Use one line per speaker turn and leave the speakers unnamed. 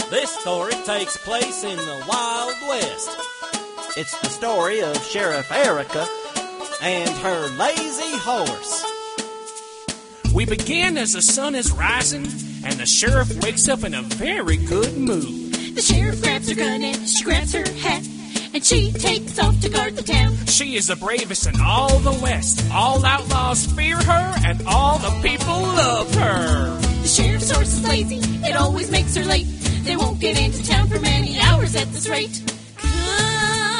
This story takes place in the Wild West. It's the story of Sheriff Erica and her lazy horse.
We begin as the sun is rising, and the sheriff wakes up in a very good mood.
The sheriff grabs her gun and she grabs her hat, and she takes off to guard the town.
She is the bravest in all the West. All outlaws fear her, and all the people love her.
The sheriff's horse is lazy, it always makes her late. They won't get into town for many hours at this rate. Come